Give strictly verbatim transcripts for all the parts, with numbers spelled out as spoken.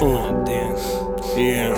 Один. Yeah.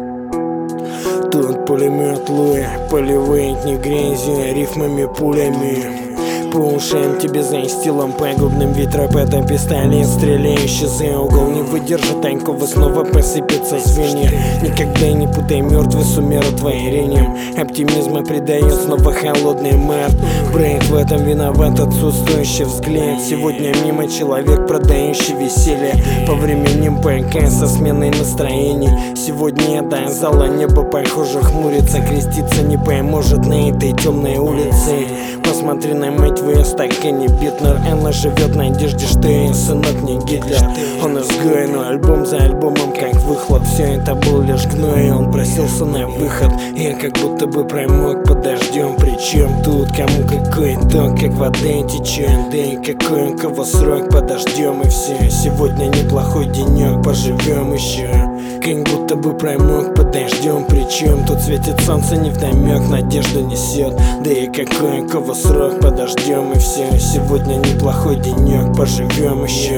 Тут пулемет Луи, поливает не грязью, рифмами пулями. По ушам тебе заистилом пагубным, ведь рэп это пистолет, стреляющий за угол. Не выдержит танков и снова посыпется звенья. Никогда не путай мертвый с умиротворением. Оптимизма придает снова холодный март. Брейк в этом виноват, отсутствующий взгляд. Сегодня мимо человек, продающий веселье. По временем ПК со сменой настроений. Сегодня до зала небо похоже хмурится. Креститься не поможет на этой темной улице. Посмотри на мать в ее стакане Битнер. Она живет в надежде, что ее сынок не Гитлер. Он изгой, но альбом за альбомом как выхлоп. Все это был лишь гной, и он просился на выход. Я как будто бы промок под дождем. Причем тут кому какой итог, как вода течет. Да и какой у кого срок, подождем и все. Сегодня неплохой денек, поживем еще. Как будто бы промок под дождем. Причем тут светит солнце невдомек, надежду несет. Да и какой у кого срок, подождем и все. Сегодня неплохой денек, поживем еще.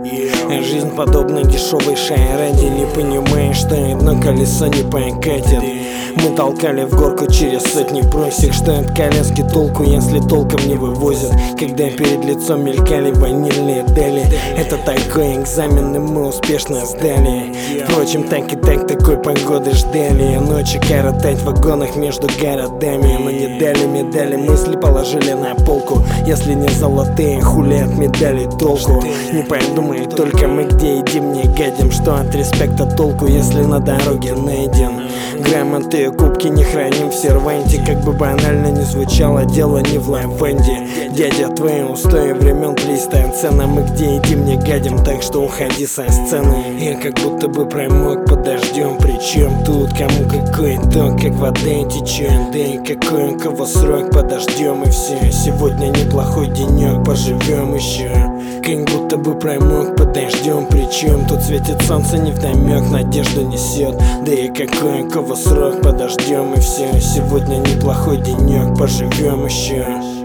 А жизнь подобна дешевой шайраде. Не понимаешь, что одно колесо не покатит. Мы толкали в горку через сотни просек. Что от коляски толку, если толком не вывозят? Когда перед лицом мелькали ванильные дали. Это такой экзамен, и мы успешно сдали. Впрочем, так и так такой погоды ждали. Ночи коротать в вагонах между городами. Но не дали медали, мысли положили на полку. Если не золотые, хули от медалей толку. Не подумай только мы где едим, не гадим. Что от респекта толку, если на дороге найден? Грамоты и кубки не храним в серванте. Как бы банально не звучало, дело не в лаванде. Дядя, твои устои времен плейстайн цена. Мы где едим, не гадим, так что уходи со сцены. Я как будто бы промок под дождем. Причем тут кому какой итог, как вода течет. Да и какой у кого срок, подождем и все. Сегодня неплохой денек, поживем еще. Как будто бы промок под дождем. Причем тут светит солнце невдомек, надежду несет. Да и какой у кого срок, подождем и все. Сегодня неплохой денек, поживем еще.